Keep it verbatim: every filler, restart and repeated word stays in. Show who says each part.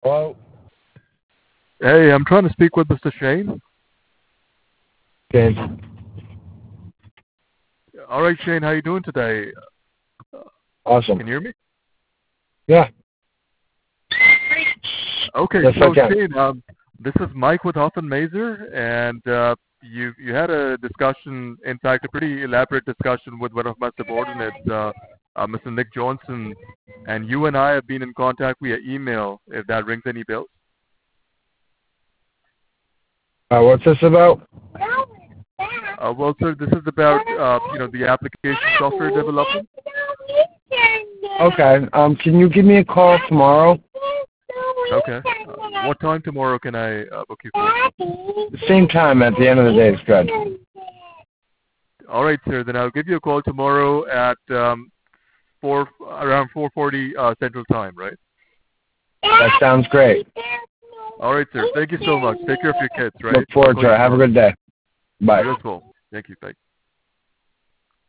Speaker 1: Hello?
Speaker 2: Hey, I'm trying to speak with Mister Shane.
Speaker 1: James.
Speaker 2: All right, Shane, how you doing today?
Speaker 1: Awesome.
Speaker 2: Can you hear me?
Speaker 1: Yeah.
Speaker 2: Okay,
Speaker 1: Yes,
Speaker 2: so
Speaker 1: I can.
Speaker 2: Shane, um, this is Mike with Hoffman Mazer, and uh, you you had a discussion, in fact, a pretty elaborate discussion with one of my subordinates, uh, uh, Mister Nick Johnson, and you and I have been in contact via email, if that rings any bells.
Speaker 1: Uh, what's this about?
Speaker 2: Uh, well, sir, this is about uh, you know the application software development.
Speaker 1: Okay. Um, can you give me a call tomorrow?
Speaker 2: Okay. Uh, what time tomorrow can I uh, book you for?
Speaker 1: Same time at the end of the day is good.
Speaker 2: All right, sir. Then I'll give you a call tomorrow at um, four around four forty uh, Central Time, right?
Speaker 1: That sounds great.
Speaker 2: All right, sir. Thank you so much. Take care of your kids, right?
Speaker 1: Look forward to it. Have a good day. Bye.
Speaker 2: You as well. Thank you. Bye.